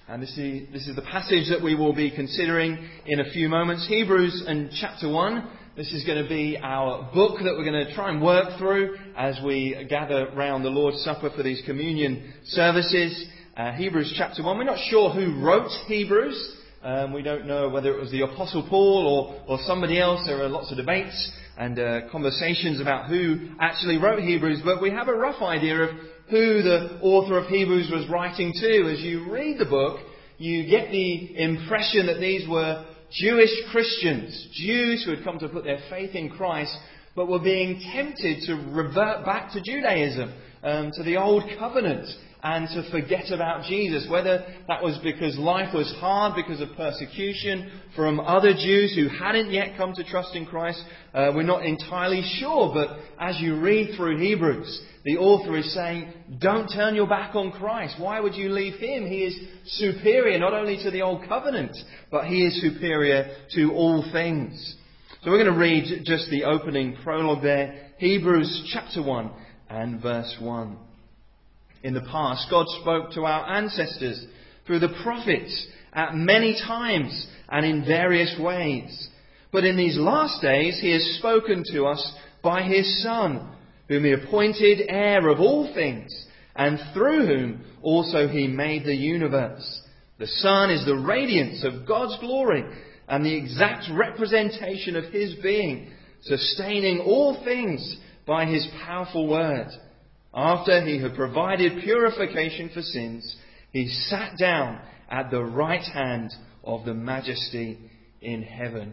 And this is the passage that we will be considering in a few moments. Hebrews and chapter 1. This is going to be our book that we're going to try and work through as we gather round the Lord's Supper for these communion services. Hebrews chapter 1. We're not sure who wrote Hebrews. We don't know whether it was the Apostle Paul or somebody else. There are lots of debates and conversations about who actually wrote Hebrews. But we have a rough idea of who the author of Hebrews was writing to. As you read the book, you get the impression that these were Jewish Christians, Jews who had come to put their faith in Christ, but were being tempted to revert back to Judaism, to the old covenant, and to forget about Jesus. Whether that was because life was hard because of persecution from other Jews who hadn't yet come to trust in Christ, we're not entirely sure. But as you read through Hebrews, the author is saying, don't turn your back on Christ. Why would you leave Him? He is superior not only to the old covenant, but He is superior to all things. So we're going to read just the opening prologue there. Hebrews chapter 1 and verse 1. In the past, God spoke to our ancestors through the prophets at many times and in various ways. But in these last days, He has spoken to us by His Son, whom He appointed heir of all things, and through whom also He made the universe. The Son is the radiance of God's glory and the exact representation of His being, sustaining all things by His powerful word. After He had provided purification for sins, He sat down at the right hand of the Majesty in heaven.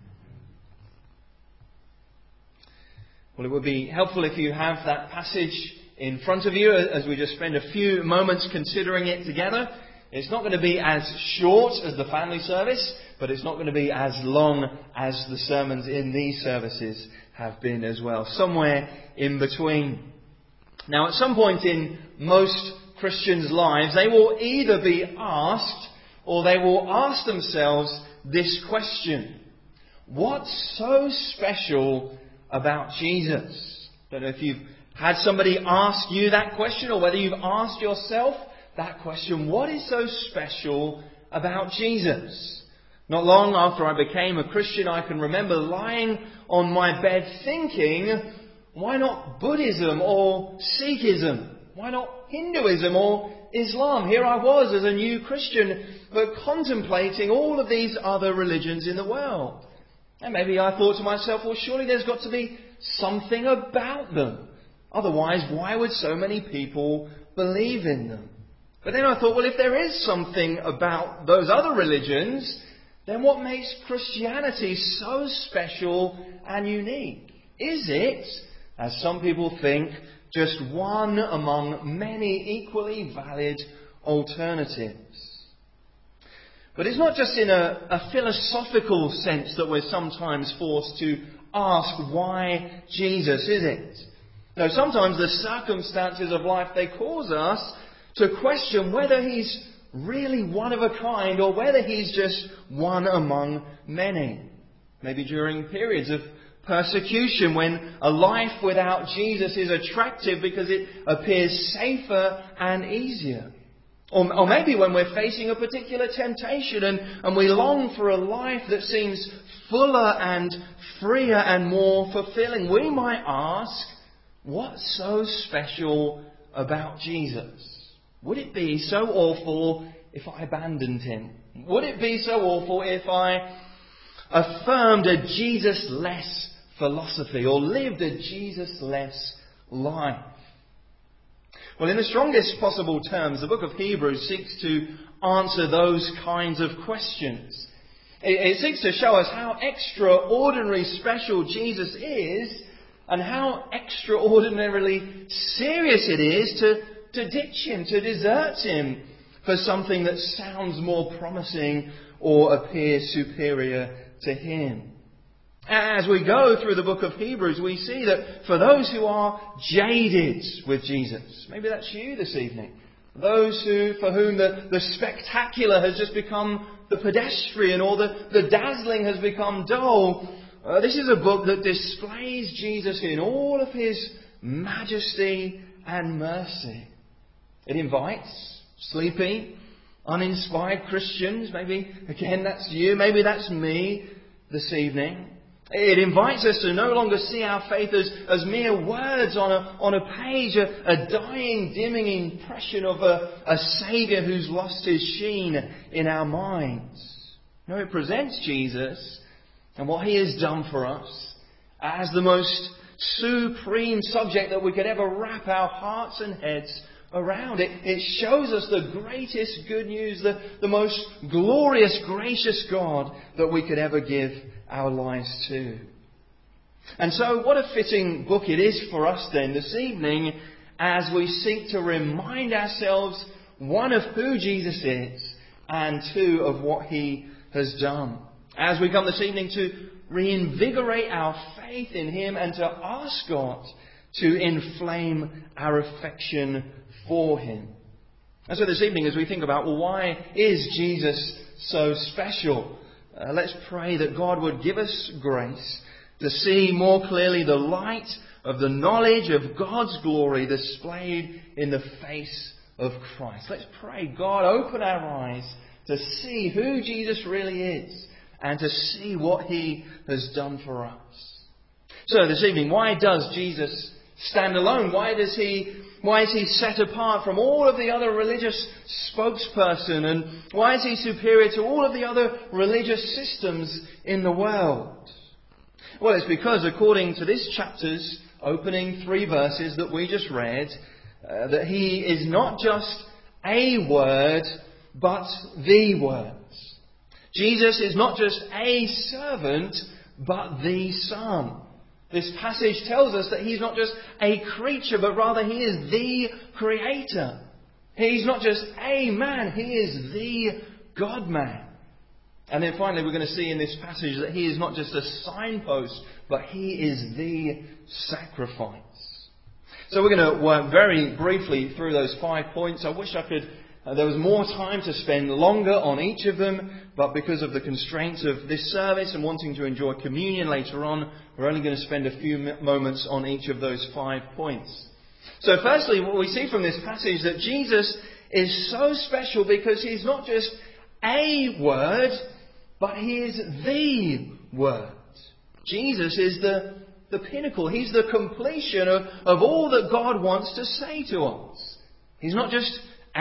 Well, it would be helpful if you have that passage in front of you as we just spend a few moments considering it together. It's not going to be as short as the family service, but it's not going to be as long as the sermons in these services have been as well. Somewhere in between. Now, at some point in most Christians' lives, they will either be asked or they will ask themselves this question: what's so special about Jesus? I don't know if you've had somebody ask you that question or whether you've asked yourself that question. What is so special about Jesus? Not long after I became a Christian, I can remember lying on my bed thinking, why not Buddhism or Sikhism? Why not Hinduism or Islam? Here I was as a new Christian, but contemplating all of these other religions in the world. And maybe I thought to myself, well, surely there's got to be something about them. Otherwise, why would so many people believe in them? But then I thought, well, if there is something about those other religions, then what makes Christianity so special and unique? Is it, as some people think, just one among many equally valid alternatives? But it's not just in a philosophical sense that we're sometimes forced to ask why Jesus, is it? No, sometimes the circumstances of life, they cause us to question whether He's really one of a kind or whether He's just one among many. Maybe during periods of persecution, when a life without Jesus is attractive because it appears safer and easier. Or maybe when we're facing a particular temptation and we long for a life that seems fuller and freer and more fulfilling, we might ask, what's so special about Jesus? Would it be so awful if I abandoned Him? Would it be so awful if I affirmed a Jesus-less philosophy or lived a Jesus-less life? Well, in the strongest possible terms, the book of Hebrews seeks to answer those kinds of questions. It seeks to show us how extraordinarily special Jesus is and how extraordinarily serious it is to ditch Him, to desert Him for something that sounds more promising or appears superior to Him. As we go through the book of Hebrews, we see that for those who are jaded with Jesus, maybe that's you this evening, those for whom the spectacular has just become the pedestrian or the dazzling has become dull, this is a book that displays Jesus in all of His majesty and mercy. It invites sleepy, uninspired Christians. Maybe, again, that's you. Maybe that's me this evening. It invites us to no longer see our faith as mere words on a page, a dying, dimming impression of a Saviour who's lost his sheen in our minds. No, it presents Jesus and what he has done for us as the most supreme subject that we could ever wrap our hearts and heads around. It shows us the greatest good news, the most glorious, gracious God that we could ever give our lives to. And so what a fitting book it is for us then this evening as we seek to remind ourselves, one, of who Jesus is, and two, of what he has done. As we come this evening to reinvigorate our faith in him and to ask God to inflame our affection for him. And so this evening, as we think about, well, why is Jesus so special? Let's pray that God would give us grace to see more clearly the light of the knowledge of God's glory displayed in the face of Christ. Let's pray, God, open our eyes to see who Jesus really is and to see what he has done for us. So this evening, why does Jesus stand alone? Why is he set apart from all of the other religious spokesperson? And why is he superior to all of the other religious systems in the world? Well, it's because, according to this chapter's opening 3 verses that we just read, that he is not just a word, but the word. Jesus is not just a servant, but the Son. This passage tells us that he's not just a creature, but rather he is the Creator. He's not just a man, he is the God-man. And then finally we're going to see in this passage that he is not just a signpost, but he is the sacrifice. So we're going to work very briefly through those 5 points. I wish there was more time to spend longer on each of them, but because of the constraints of this service and wanting to enjoy communion later on, we're only going to spend a few moments on each of those 5 points. So firstly, what we see from this passage that Jesus is so special because he's not just a word, but he is the word. Jesus is the pinnacle. He's the completion of all that God wants to say to us. He's not just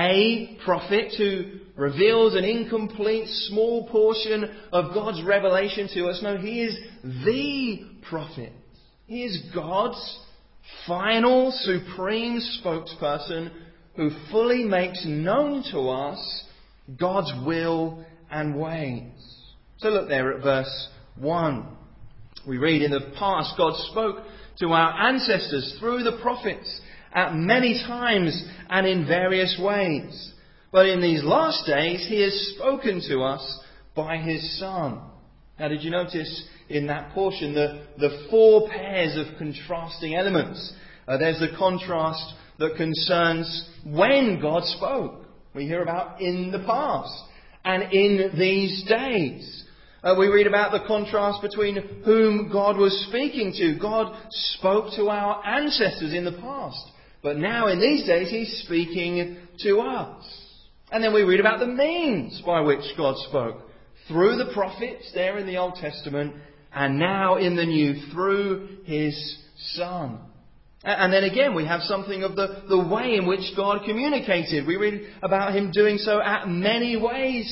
a prophet who reveals an incomplete small portion of God's revelation to us. No, he is the prophet. He is God's final, supreme spokesperson who fully makes known to us God's will and ways. So look there at verse 1. We read, in the past God spoke to our ancestors through the prophets at many times and in various ways. But in these last days he has spoken to us by his Son. Now, did you notice in that portion the 4 pairs of contrasting elements? There's the contrast that concerns when God spoke. We hear about in the past and in these days. We read about the contrast between whom God was speaking to. God spoke to our ancestors in the past. But now in these days he's speaking to us. And then we read about the means by which God spoke. Through the prophets there in the Old Testament, and now in the New through his Son. And then again we have something of the way in which God communicated. We read about him doing so at many ways,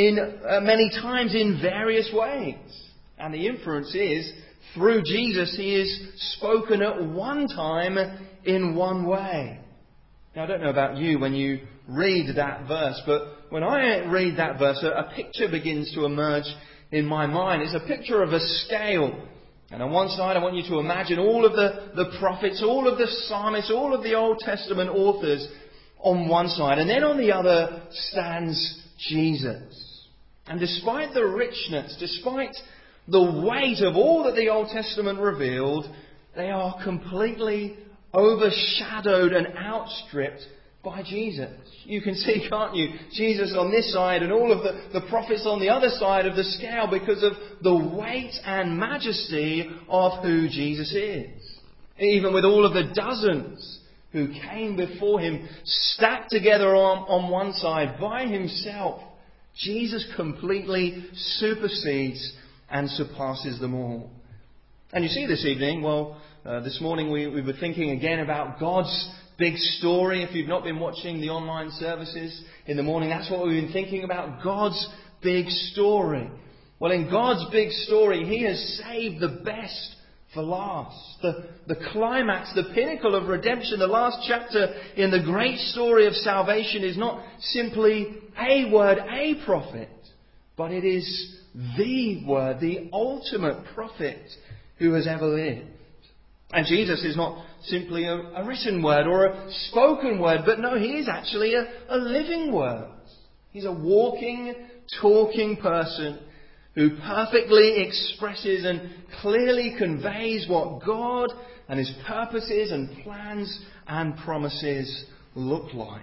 many times in various ways. And the inference is, through Jesus he is spoken at one time in one way. Now, I don't know about you when you read that verse, but when I read that verse, a picture begins to emerge in my mind. It's a picture of a scale. And on one side, I want you to imagine all of the prophets, all of the psalmists, all of the Old Testament authors on one side. And then on the other stands Jesus. And despite the richness, despite the weight of all that the Old Testament revealed, they are completely overshadowed and outstripped by Jesus. You can see, can't you, Jesus on this side and all of the prophets on the other side of the scale because of the weight and majesty of who Jesus is. Even with all of the dozens who came before him, stacked together on one side by himself, Jesus completely supersedes and surpasses them all. And you see this evening, this morning we were thinking again about God's big story. If you've not been watching the online services in the morning, that's what we've been thinking about, God's big story. Well, in God's big story, He has saved the best for last. The climax, the pinnacle of redemption, the last chapter in the great story of salvation is not simply a word, a prophet, but it is the word, the ultimate prophet who has ever lived. And Jesus is not simply a written word or a spoken word, but no, He is actually a living word. He's a walking, talking person who perfectly expresses and clearly conveys what God and His purposes and plans and promises look like.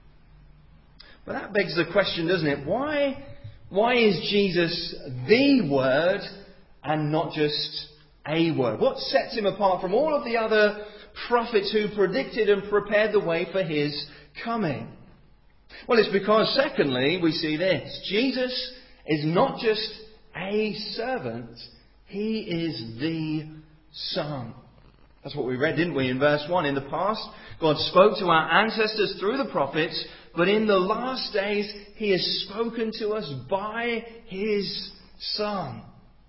But that begs the question, doesn't it? Why is Jesus the Word and not just a word? What sets Him apart from all of the other prophets who predicted and prepared the way for His coming? Well, it's because, secondly, we see this. Jesus is not just a servant, He is the Son. That's what we read, didn't we, in verse 1? In the past, God spoke to our ancestors through the prophets, but in the last days, He has spoken to us by His Son.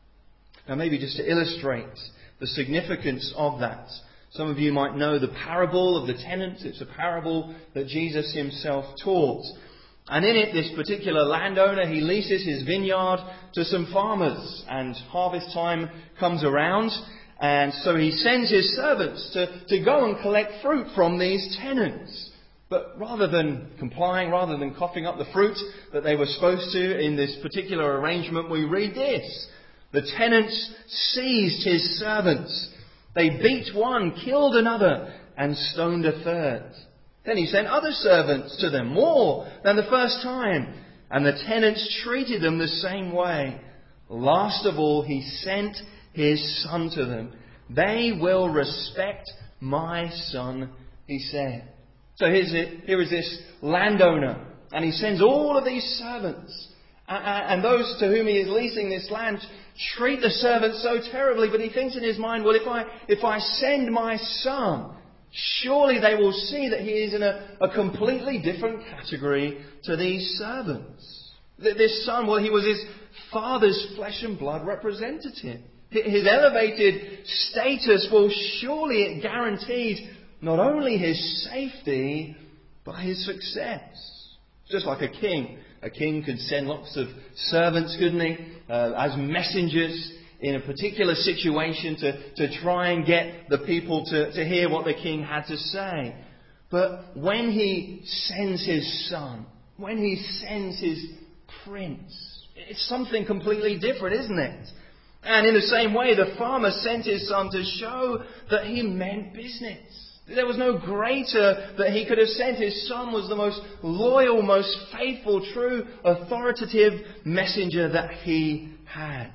Now, maybe just to illustrate the significance of that, some of you might know the parable of the tenant. It's a parable that Jesus Himself taught. And in it, this particular landowner, he leases his vineyard to some farmers, and harvest time comes around, and so he sends his servants to go and collect fruit from these tenants. But rather than complying, rather than coughing up the fruit that they were supposed to in this particular arrangement, we read this. The tenants seized his servants. They beat one, killed another, and stoned a third. Then he sent other servants to them, more than the first time, and the tenants treated them the same way. Last of all, he sent his son to them. They will respect my son, he said. So here is this landowner, and he sends all of these servants. And those to whom he is leasing this land treat the servants so terribly, but he thinks in his mind, well, if I send my son, surely they will see that he is in a completely different category to these servants. This son, well, he was his father's flesh and blood representative. His elevated status, well, surely it guaranteed not only his safety, but his success. Just like a king. A king could send lots of servants, couldn't he, as messengers in a particular situation to try and get the people to hear what the king had to say. But when he sends his son, when he sends his prince, it's something completely different, isn't it? And in the same way, the farmer sent his son to show that he meant business. There was no greater that he could have sent. His son was the most loyal, most faithful, true, authoritative messenger that he had.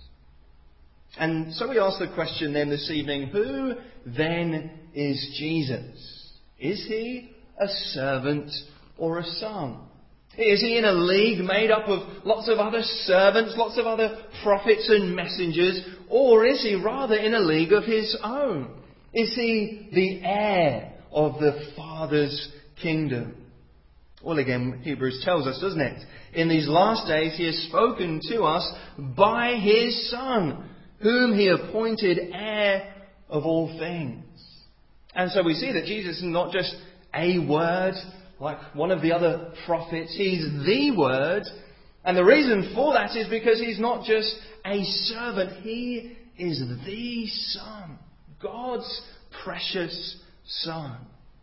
And so we ask the question then this evening, who then is Jesus? Is he a servant or a son? Is he in a league made up of lots of other servants, lots of other prophets and messengers? Or is he rather in a league of his own? Is he the heir of the Father's kingdom? Well, again, Hebrews tells us, doesn't it? In these last days he has spoken to us by his Son, whom he appointed heir of all things. And so we see that Jesus is not just a word like one of the other prophets. He's the Word. And the reason for that is because he's not just a servant. He is the Son. God's precious Son.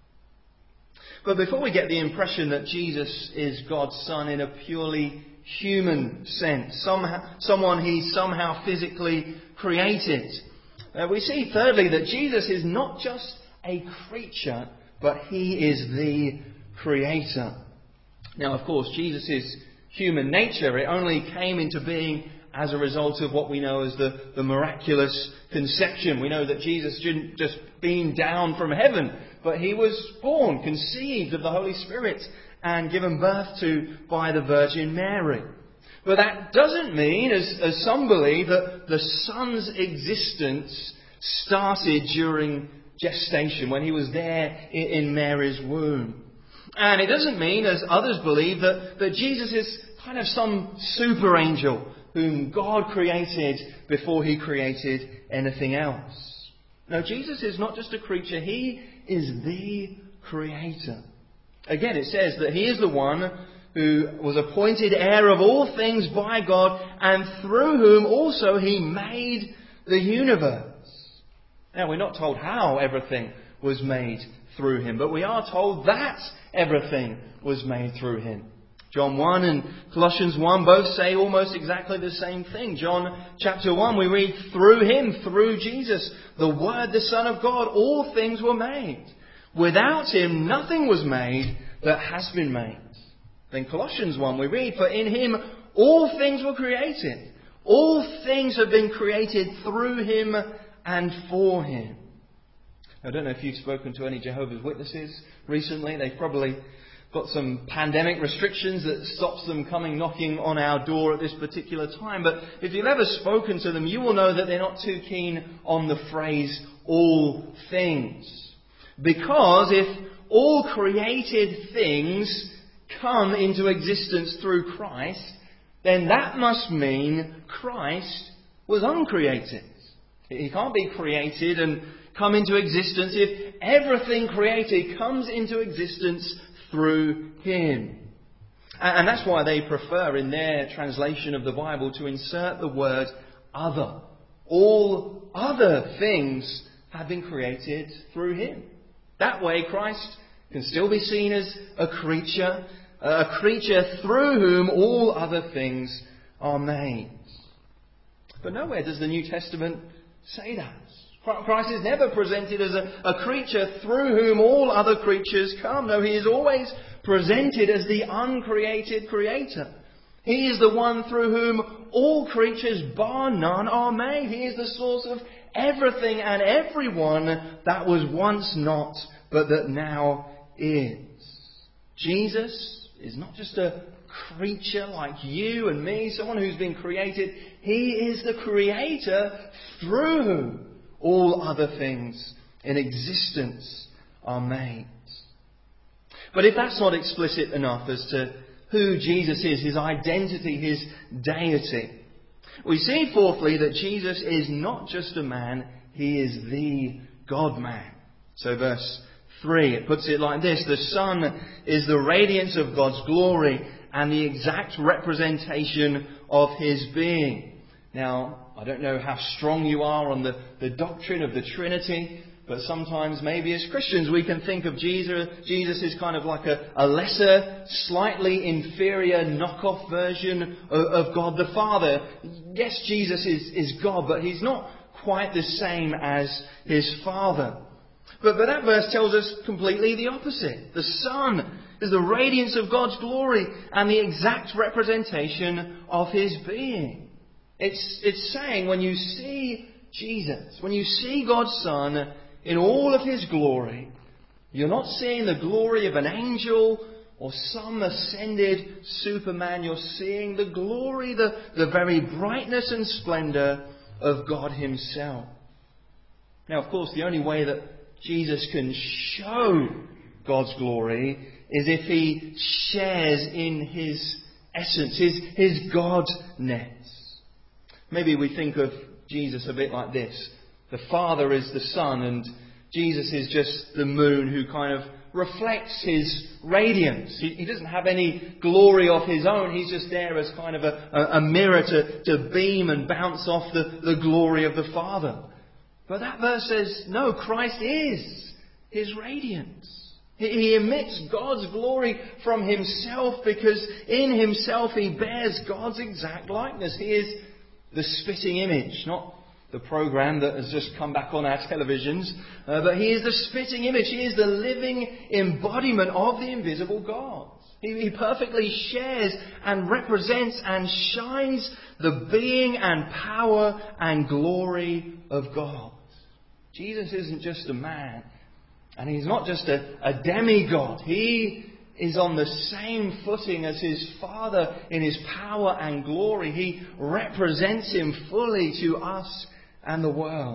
But before we get the impression that Jesus is God's Son in a purely human sense, someone he somehow physically created, we see thirdly that Jesus is not just a creature, but he is the Creator. Now, of course, Jesus' human nature, it only came into being as a result of what we know as the miraculous conception. We know that Jesus didn't just beam down from heaven, but he was born, conceived of the Holy Spirit, and given birth to by the Virgin Mary. But that doesn't mean, as some believe, that the Son's existence started during gestation, when he was there in Mary's womb. And it doesn't mean, as others believe, that Jesus is kind of some super angel whom God created before he created anything else. No, Jesus is not just a creature, he is the Creator. Again, it says that he is the one who was appointed heir of all things by God, and through whom also he made the universe. Now, we're not told how everything was made through him, but we are told that everything was made through him. John 1 and Colossians 1 both say almost exactly the same thing. John chapter 1, we read, through him, through Jesus, the Word, the Son of God, all things were made. Without him, nothing was made that has been made. Then Colossians 1, we read, for in him all things were created. All things have been created through him and for him. I don't know if you've spoken to any Jehovah's Witnesses recently. They've probably got some pandemic restrictions that stops them coming knocking on our door at this particular time. But if you've ever spoken to them, you will know that they're not too keen on the phrase all things. Because if all created things come into existence through Christ, then that must mean Christ was uncreated. He can't be created and come into existence if everything created comes into existence through him. And that's why they prefer in their translation of the Bible to insert the word other. All other things have been created through him. That way Christ can still be seen as a creature through whom all other things are made. But nowhere does the New Testament say that. Christ is never presented as a creature through whom all other creatures come. No, he is always presented as the uncreated Creator. He is the one through whom all creatures, bar none, are made. He is the source of everything and everyone that was once not, but that now is. Jesus is not just a creature like you and me, someone who's been created. He is the Creator through whom all other things in existence are made. But if that's not explicit enough as to who Jesus is, his identity, his deity, we see fourthly that Jesus is not just a man, he is the God-man. So verse 3, it puts it like this: the Son is the radiance of God's glory and the exact representation of his being. Now, I don't know how strong you are on the doctrine of the Trinity, but sometimes maybe as Christians we can think of Jesus as kind of like a lesser, slightly inferior knockoff version of God the Father. Yes, Jesus is God, but he's not quite the same as his Father. But that verse tells us completely the opposite. The Son is the radiance of God's glory and the exact representation of his being. It's saying when you see Jesus, when you see God's Son in all of his glory, you're not seeing the glory of an angel or some ascended Superman. You're seeing the glory, the very brightness and splendour of God himself. Now, of course, the only way that Jesus can show God's glory is if he shares in his essence, his godness. Maybe we think of Jesus a bit like this. The Father is the sun and Jesus is just the moon who kind of reflects his radiance. He doesn't have any glory of his own. He's just there as kind of a mirror to beam and bounce off the glory of the Father. But that verse says, no, Christ is his radiance. He emits God's glory from himself because in himself he bears God's exact likeness. He is the spitting image, not the program that has just come back on our televisions, but he is the spitting image. He is the living embodiment of the invisible God. He perfectly shares and represents and shines the being and power and glory of God. Jesus isn't just a man, and He's not just a demigod. He is on the same footing as His Father in His power and glory. He represents Him fully to us and the world.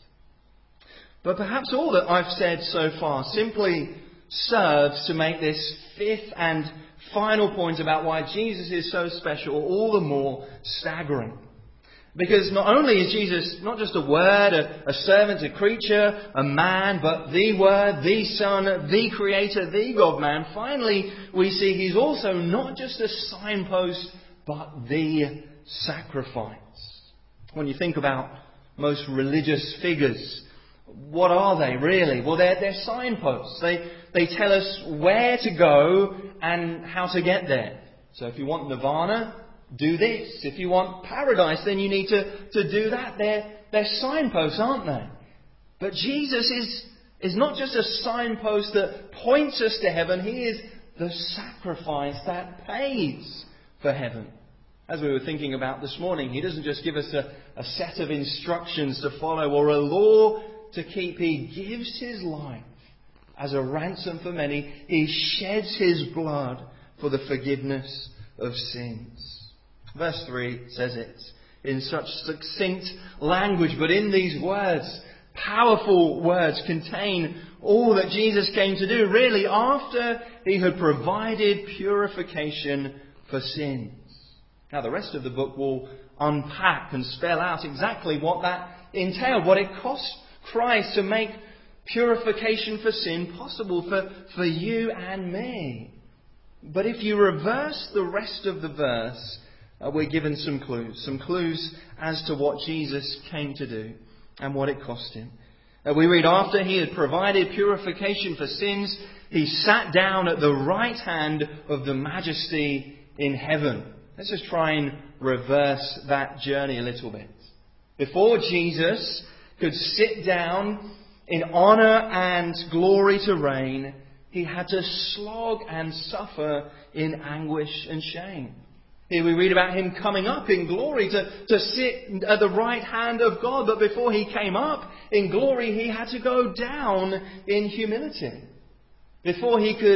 But perhaps all that I've said so far simply serves to make this fifth and final point about why Jesus is so special all the more staggering. Because not only is Jesus not just a word, a servant, a creature, a man, but the Word, the Son, the Creator, the God-man. Finally, we see He's also not just a signpost, but the sacrifice. When you think about most religious figures, what are they really? Well, they're signposts. They tell us where to go and how to get there. So if you want nirvana, do this. If you want paradise, then you need to do that. They're signposts, aren't they? But Jesus is not just a signpost that points us to heaven. He is the sacrifice that pays for heaven. As we were thinking about this morning, He doesn't just give us a set of instructions to follow or a law to keep. He gives His life as a ransom for many. He sheds His blood for the forgiveness of sins. Verse 3 says it in such succinct language, but in these words, powerful words, contain all that Jesus came to do, really, after He had provided purification for sins. Now, the rest of the book will unpack and spell out exactly what that entailed, what it cost Christ to make purification for sin possible for you and me. But if you reverse the rest of the verse, we're given some clues as to what Jesus came to do and what it cost Him. We read, after He had provided purification for sins, He sat down at the right hand of the Majesty in heaven. Let's just try and reverse that journey a little bit. Before Jesus could sit down in honour and glory to reign, He had to slog and suffer in anguish and shame. Here we read about Him coming up in glory to sit at the right hand of God. But before He came up in glory, He had to go down in humility. Before He could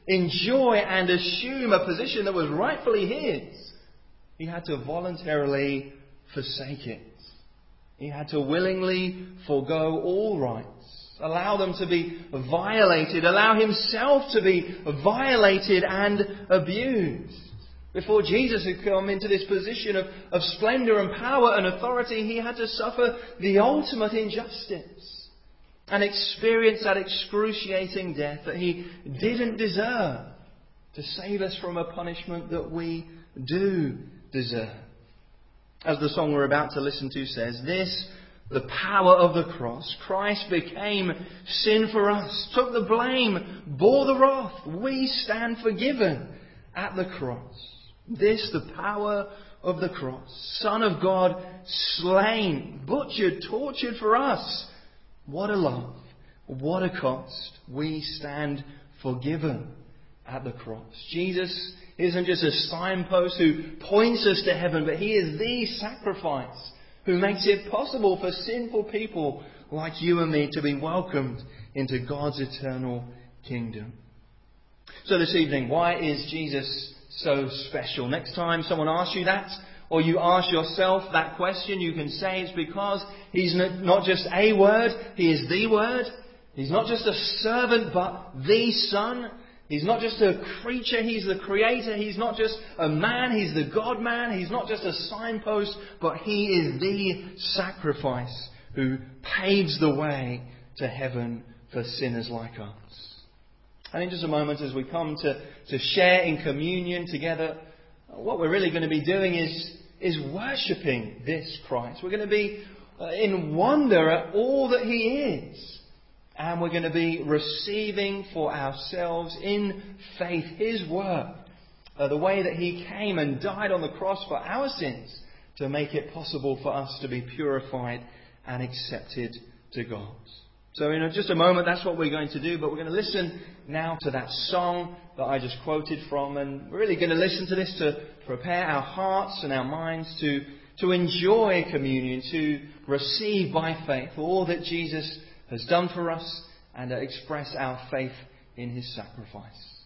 enjoy and assume a position that was rightfully His, He had to voluntarily forsake it. He had to willingly forego all rights, allow them to be violated, allow Himself to be violated and abused. Before Jesus had come into this position of splendour and power and authority, He had to suffer the ultimate injustice and experience that excruciating death that He didn't deserve to save us from a punishment that we do deserve. As the song we're about to listen to says, this, the power of the cross, Christ became sin for us, took the blame, bore the wrath. We stand forgiven at the cross. This, the power of the cross. Son of God, slain, butchered, tortured for us. What a love. What a cost. We stand forgiven at the cross. Jesus isn't just a signpost who points us to heaven, but He is the sacrifice who makes it possible for sinful people like you and me to be welcomed into God's eternal kingdom. So this evening, why is Jesus so special? Next time someone asks you that, or you ask yourself that question, you can say it's because He's not just a word, He is the Word. He's not just a servant, but the Son. He's not just a creature, He's the Creator. He's not just a man, He's the God-man. He's not just a signpost, but He is the sacrifice who paves the way to heaven for sinners like us. And in just a moment, as we come to share in communion together, what we're really going to be doing is worshipping this Christ. We're going to be in wonder at all that He is. And we're going to be receiving for ourselves in faith His work, the way that He came and died on the cross for our sins to make it possible for us to be purified and accepted to God. So in just a moment, that's what we're going to do. But we're going to listen now to that song that I just quoted from. And we're really going to listen to this to prepare our hearts and our minds to enjoy communion, to receive by faith all that Jesus has done for us and express our faith in His sacrifice.